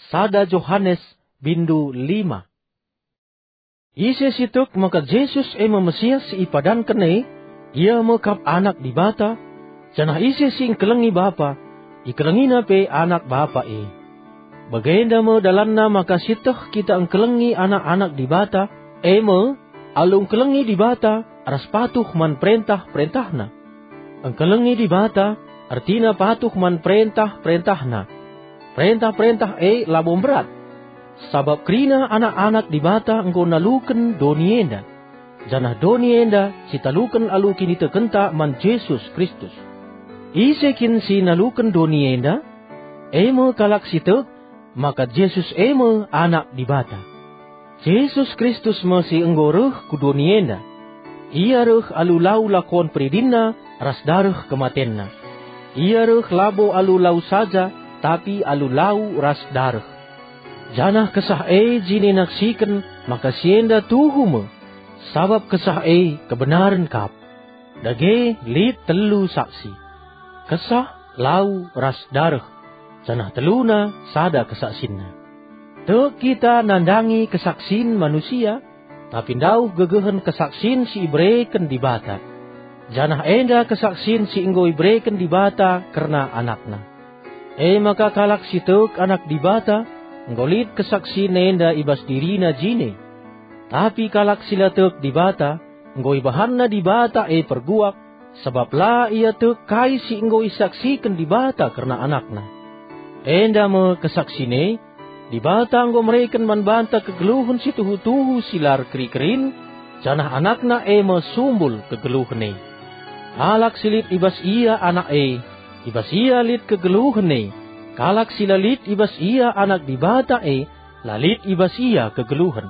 sada Johannes bindu 5. Ise situk maka Jesus Mesias ipadan kene, ia mekap anak di bata, janah ise sing kelengi bapa, ikelengina pe anak bapa Bagenda mo dalanna maka situh kita engkelengi anak-anak di bata, alung kelengi di bata, aras patuh man perintah-perintahna. Engkelengi di bata, artina patuh man perintah-perintahna. Perintah-perintah labom berat. Sabab krina anak-anak di bata engko naluken donienda. Janah donienda sitaluken alukin ite kenta man Jesus Kristus. Isekin si naluken donienda, kalak situk, maka Jesus anak di bata. Jesus Kristus masih enggoruh ku donienda. Ia ruh alulau lakon peridinna ras daruh kematenna. Ia ruh labo alulau saja, tapi alulau ras daruh. Janah kesah jine naksikan, maka sienda tuhume. Sabab kesah kebenaran kap. Dage lit telu saksi. Kesah lau ras daruh. Janah teluna sada kesaksinna. Tek kita nandangi kesaksin manusia, tapi ndauh gegehen kesaksin si ibreken di bata. Janah enda kesaksin si inggo ibreken di bata karena anakna. Maka kalak si tek anak di bata, ngolit kesaksin enda ibas dirina jine. Tapi kalak sila tek di bata, nggo ibahanna di bata perguak, sebab la ia tek kai si inggo isaksikan di bata karena anakna. Enda me kesaksine, di bata anggo mereken manbanta kegeluhun si tuhu-tuhu silar keri-kerin, janah anakna me sumbul kegeluhne. Kalak silit ibas ia anak ibas ia lit kegeluhne. Kalak sila lit ibas ia anak di bata lalit ibas ia kegeluhan.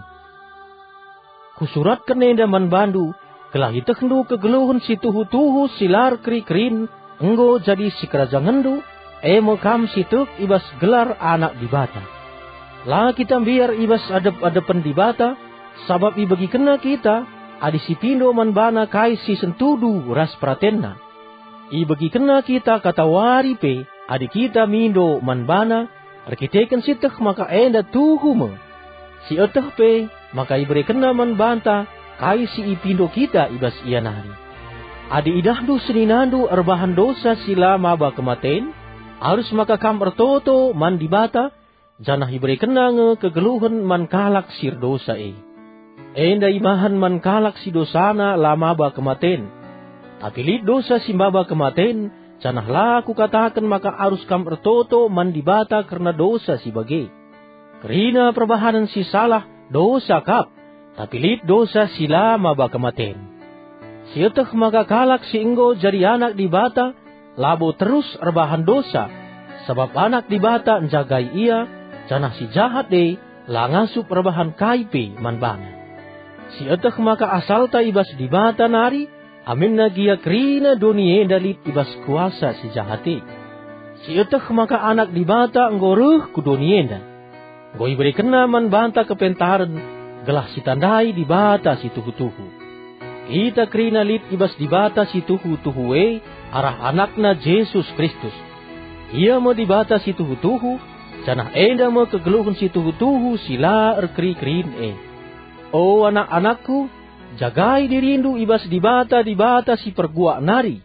Kusuratkan enda manbandu, kelah iteknu kegeluhun si tuhu-tuhu silar keri-kerin, enggo jadi si kerajangendu, mekam situk ibas gelar anak di bata. La kita biar ibas adep-adepen di bata, sabab ibagi kena kita, adi si pindo manbana kai si sentudu ras pratenna. Ibagi kena kita kata wari pe, adi kita mindo manbana, arkiteken sitek maka enda tuhume. Si eteh pe, maka ibre kena manbanta, kai si ipindo kita ibas ianari. Adi idahdu seninandu erbahan dosa sila maba kematen, harus maka kam ertoto man di bata, janah ibere kenang kegeluhan man kalak sir dosa Enda imahan man kalak si dosana lama ba kematen. Tapi lit dosa si baba kematen, janah laku katakan maka harus kam ertoto man di bata karena dosa si bage. Kerina perbahanan si salah dosa kap, tapi lit dosa si lama ba kematen. Sieteh maka kalak si enggo jadi anak di bata, labo terus erbahan dosa, sebab anak di bata njagai ia, janah si jahat langasup erbahan kaipe manbana. Si eteh maka asalta ibas di bata nari, amin nagia krina dunia dalit ibas kuasa si jahate. Si eteh maka anak di bata nggoruh ku dunienda. Ngoi beri kena manbanta kepentaran, gelah si tandai di bata si tuhu-tuhu. Kita krina lit ibas di bata si tuhu-tuhu arah anakna Jesus Kristus. Ia mau dibata si tuhu-tuhu, janah enda mau kegeluhun si tuhu-tuhu sila erkeri-kerin O anak-anakku, jagai dirindu ibas di bata si perguak nari.